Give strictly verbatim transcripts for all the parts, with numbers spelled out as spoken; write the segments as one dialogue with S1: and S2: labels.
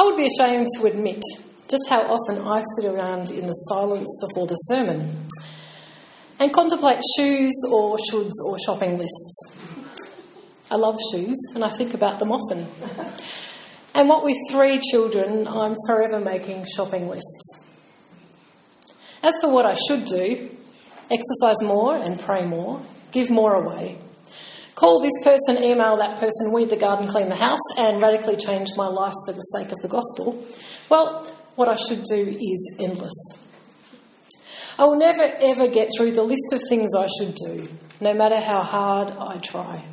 S1: I would be ashamed to admit just how often I sit around in the silence before the sermon and contemplate shoes or shoulds or shopping lists. I love shoes and I think about them often. And what with three children, I'm forever making shopping lists. As for what I should do, exercise more and pray more, give more away, call this person, email that person, weed the garden, clean the house, and radically change my life for the sake of the gospel, well, what I should do is endless. I will never ever get through the list of things I should do, no matter how hard I try.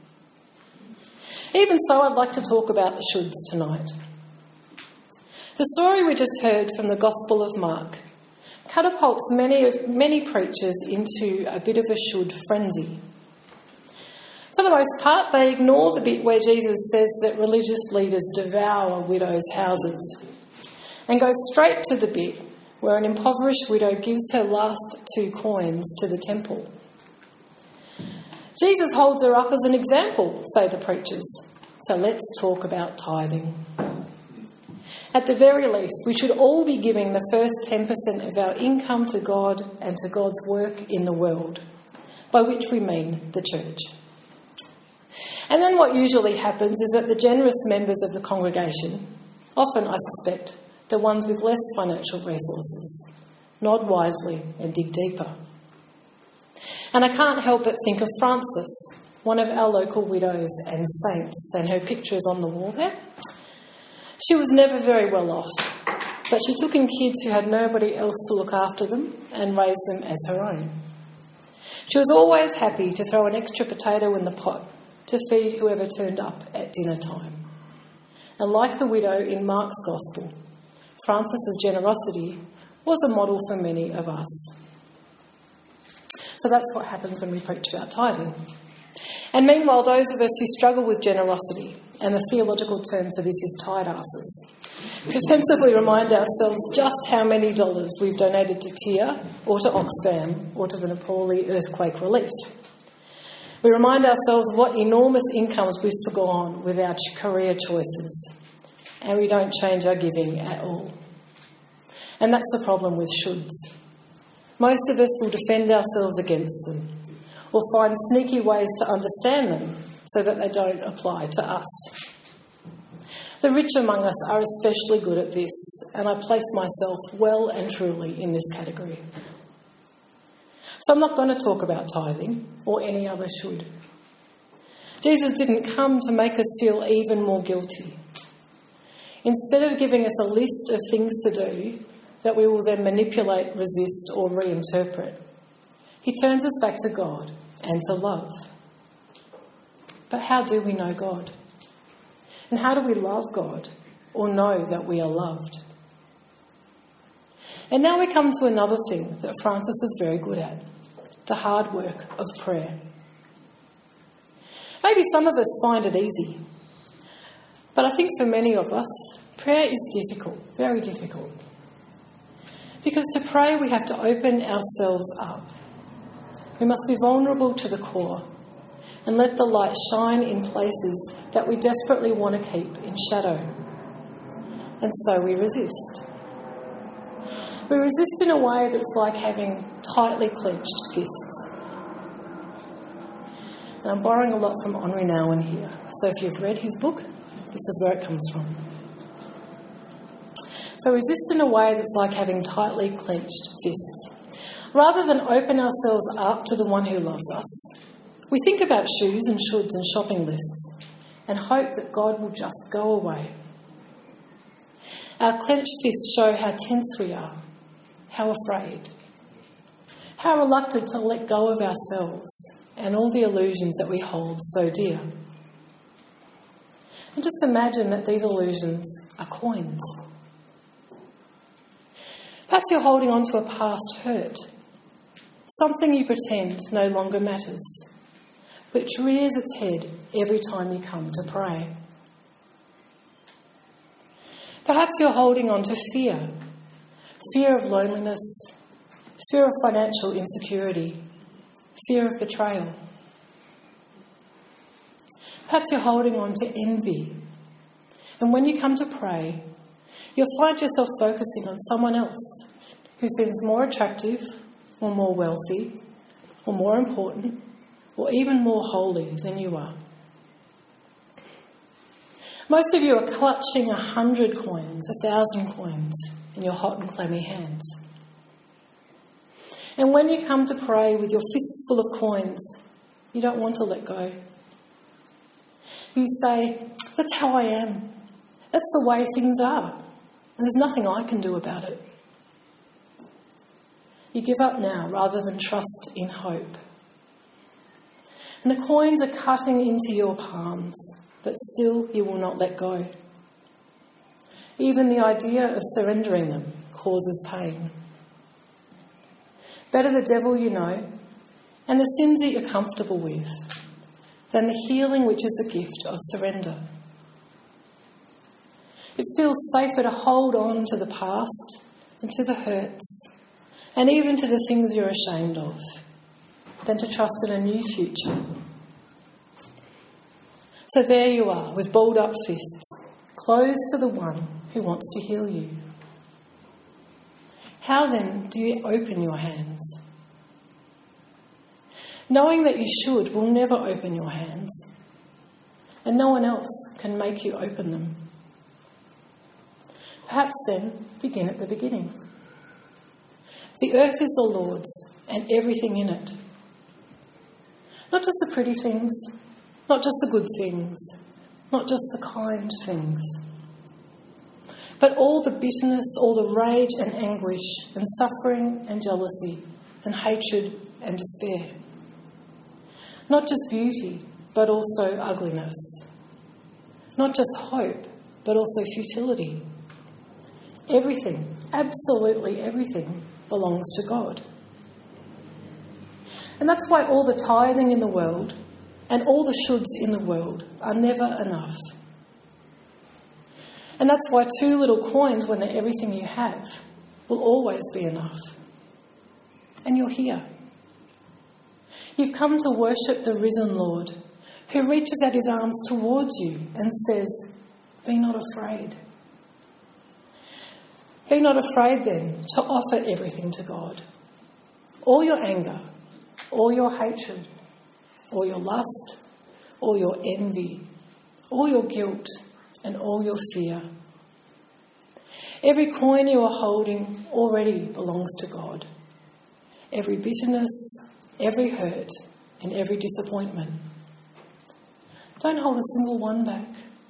S1: Even so, I'd like to talk about the shoulds tonight. The story we just heard from the Gospel of Mark catapults many, many preachers into a bit of a should frenzy. For the most part, they ignore the bit where Jesus says that religious leaders devour widows' houses and go straight to the bit where an impoverished widow gives her last two coins to the temple. Jesus holds her up as an example, say the preachers. So let's talk about tithing. At the very least, we should all be giving the first ten percent of our income to God and to God's work in the world, by which we mean the church. And then what usually happens is that the generous members of the congregation, often I suspect the ones with less financial resources, nod wisely and dig deeper. And I can't help but think of Frances, one of our local widows and saints, and her picture is on the wall there. She was never very well off, but she took in kids who had nobody else to look after them and raised them as her own. She was always happy to throw an extra potato in the pot to feed whoever turned up at dinner time. And like the widow in Mark's Gospel, Frances's generosity was a model for many of us. So that's what happens when we preach about tithing. And meanwhile, those of us who struggle with generosity, and the theological term for this is tide asses, defensively remind ourselves just how many dollars we've donated to T I A or to Oxfam or to the Nepali earthquake relief. We remind ourselves what enormous incomes we've forgone with our career choices, and we don't change our giving at all. And that's the problem with shoulds. Most of us will defend ourselves against them, or find sneaky ways to understand them so that they don't apply to us. The rich among us are especially good at this, and I place myself well and truly in this category. So I'm not going to talk about tithing or any other should. Jesus didn't come to make us feel even more guilty. Instead of giving us a list of things to do that we will then manipulate, resist or reinterpret, he turns us back to God and to love. But how do we know God? And how do we love God or know that we are loved? And now we come to another thing that Frances is very good at, the hard work of prayer. Maybe some of us find it easy, but I think for many of us, prayer is difficult, very difficult. Because to pray, we have to open ourselves up. We must be vulnerable to the core and let the light shine in places that we desperately want to keep in shadow. And so we resist. We resist in a way that's like having tightly clenched fists. And I'm borrowing a lot from Henri Nouwen here. So if you've read his book, this is where it comes from. So resist in a way that's like having tightly clenched fists. Rather than open ourselves up to the one who loves us, we think about shoes and shoulds and shopping lists and hope that God will just go away. Our clenched fists show how tense we are, how afraid, how reluctant to let go of ourselves and all the illusions that we hold so dear. And just imagine that these illusions are coins. Perhaps you're holding on to a past hurt, something you pretend no longer matters, which rears its head every time you come to pray. Perhaps you're holding on to fear, fear of loneliness, fear of financial insecurity, fear of betrayal. Perhaps you're holding on to envy, and when you come to pray, you'll find yourself focusing on someone else who seems more attractive or more wealthy or more important or even more holy than you are. Most of you are clutching a hundred coins, a thousand coins in your hot and clammy hands. And when you come to pray with your fists full of coins, you don't want to let go. You say, that's how I am. That's the way things are. And there's nothing I can do about it. You give up now rather than trust in hope. And the coins are cutting into your palms, but still you will not let go. Even the idea of surrendering them causes pain. Better the devil you know and the sins that you're comfortable with than the healing which is the gift of surrender. It feels safer to hold on to the past and to the hurts and even to the things you're ashamed of than to trust in a new future. So there you are, with balled up fists, close to the one who wants to heal you. How then do you open your hands? Knowing that you should will never open your hands, and no one else can make you open them. Perhaps then begin at the beginning. The earth is the Lord's and everything in it. Not just the pretty things, not just the good things, not just the kind things, but all the bitterness, all the rage and anguish and suffering and jealousy and hatred and despair. Not just beauty, but also ugliness. Not just hope, but also futility. Everything, absolutely everything, belongs to God. And that's why all the tithing in the world and all the shoulds in the world are never enough. And that's why two little coins, when they're everything you have, will always be enough. And you're here. You've come to worship the risen Lord, who reaches out his arms towards you and says, be not afraid. Be not afraid then to offer everything to God. All your anger, all your hatred, all your lust, all your envy, all your guilt, and all your fear. Every coin you are holding already belongs to God. Every bitterness, every hurt, and every disappointment. Don't hold a single one back.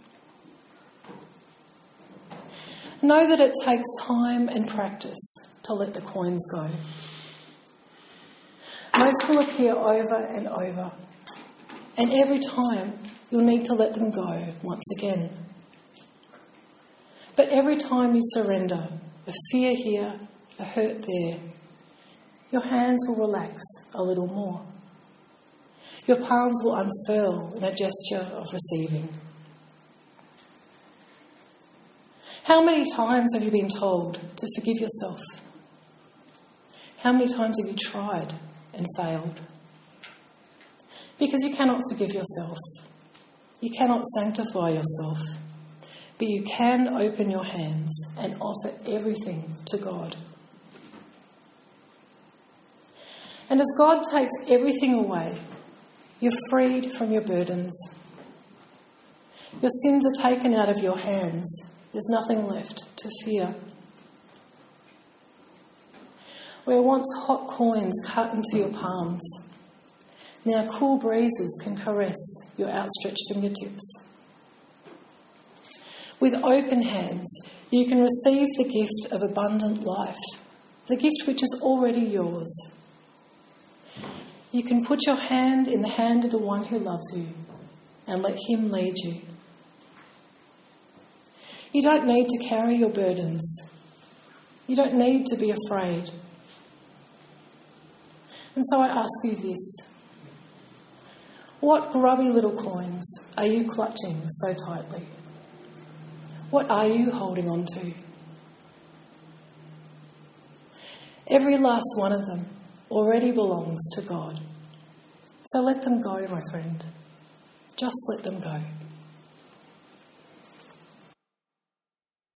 S1: Know that it takes time and practice to let the coins go. Most will appear over and over, and every time you'll need to let them go once again. But every time you surrender, a fear here, a hurt there, your hands will relax a little more. Your palms will unfurl in a gesture of receiving. How many times have you been told to forgive yourself? How many times have you tried and failed? Because you cannot forgive yourself. You cannot sanctify yourself. But you can open your hands and offer everything to God. And as God takes everything away, you're freed from your burdens. Your sins are taken out of your hands. There's nothing left to fear. Where once hot coins cut into your palms, now cool breezes can caress your outstretched fingertips. With open hands, you can receive the gift of abundant life, the gift which is already yours. You can put your hand in the hand of the one who loves you and let him lead you. You don't need to carry your burdens. You don't need to be afraid. And so I ask you this. What grubby little coins are you clutching so tightly? What are you holding on to? Every last one of them already belongs to God. So let them go, my friend. Just let them go.